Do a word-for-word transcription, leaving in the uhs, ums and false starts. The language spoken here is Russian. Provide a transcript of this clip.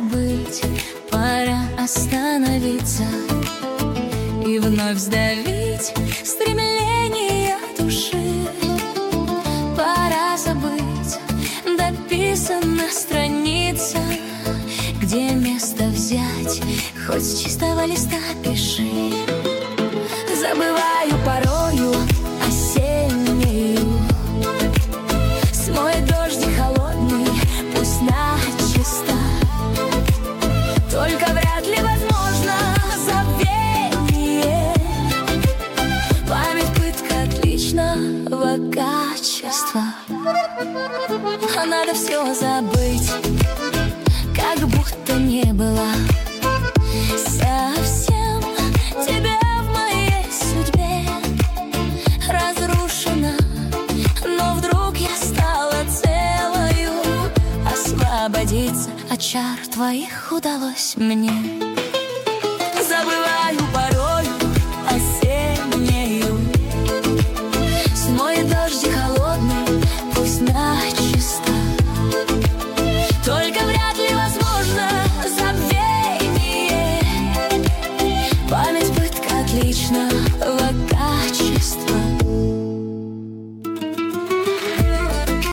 забыть, пора остановиться и вновь сдавить стремление души. Пора забыть, дописана страница, где место взять, хоть с чистого листа пиши. Забываю порою осеннюю, смой дождь холодный, пусть начисто. Только вряд ли возможно забвение. Память пытка отличного качества, а надо все забыть, как будто не было совсем тебя в моей судьбе. Разрушена, но вдруг я стала целою. Освободиться от чар твоих удалось мне.